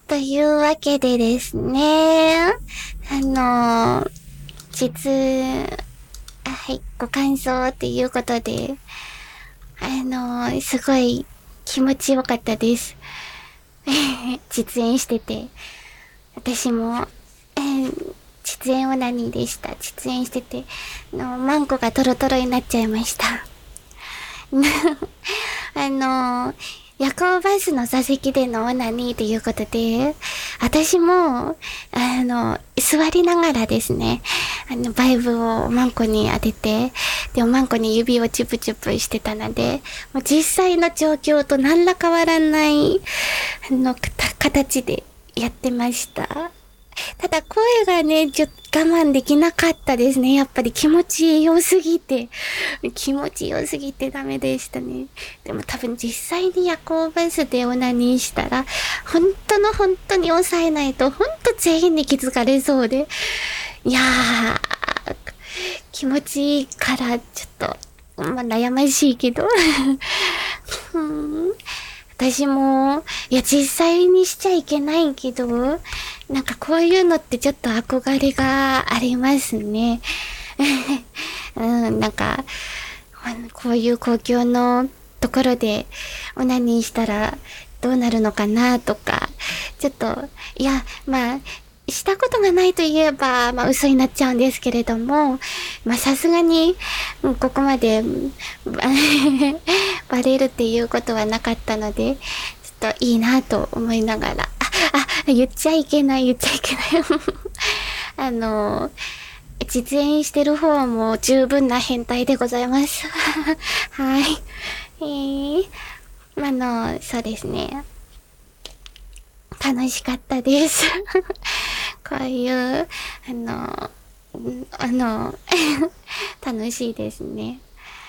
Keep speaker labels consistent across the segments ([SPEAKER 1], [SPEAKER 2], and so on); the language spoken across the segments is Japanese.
[SPEAKER 1] というわけでですね、はい、ご感想っていうことで、すごい気持ちよかったです。実演してて。私も、実演オナニーでした。実演してて、マンコがトロトロになっちゃいました。夜行バスの座席でのオナニーということで、私も、座りながらですね、バイブをマンコに当てて、で、マンコに指をチュプチュプしてたので、もう実際の状況と何ら変わらない、形でやってました。ただ声がね、ちょっと我慢できなかったですね。やっぱり気持ち良すぎて。気持ち良すぎてダメでしたね。でも多分実際に夜行バスでオナニーしたら、本当に抑えないと、本当全員に気づかれそうで。いやー、気持ちいいからちょっと、まあ、悩ましいけど。私も、いや実際にしちゃいけないけど、なんかこういうのってちょっと憧れがありますね。なんか、こういう公共のところでオナニーしたらどうなるのかなとか、ちょっと、いや、まあ、したことがないといえば、まあ嘘になっちゃうんですけれども、まあさすがに、ここまで、バレるっていうことはなかったので、ちょっといいなと思いながら、言っちゃいけない。実演してる方も十分な変態でございます。はい。そうですね。楽しかったです。こういう、楽しいですね。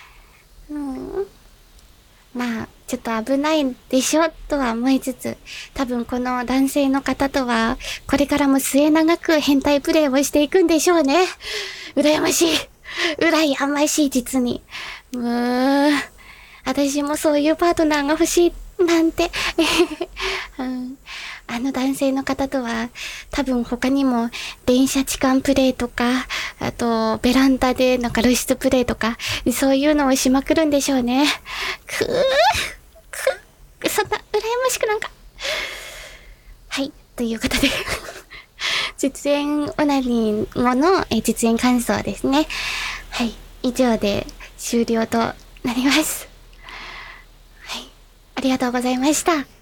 [SPEAKER 1] まあ、ちょっと危ないんでしょとは思いつつ、多分この男性の方とは、これからも末永く変態プレイをしていくんでしょうね。羨ましい。羨ましい、実に。私もそういうパートナーが欲しい、なんて。あの男性の方とは、多分他にも、電車痴漢プレイとか、あと、ベランダでなんか露出プレイとか、そういうのをしまくるんでしょうね。そんな、羨ましくなんか。はい、ということで実演オナニー後の実演感想ですね。はい、以上で終了となります。はい、ありがとうございました。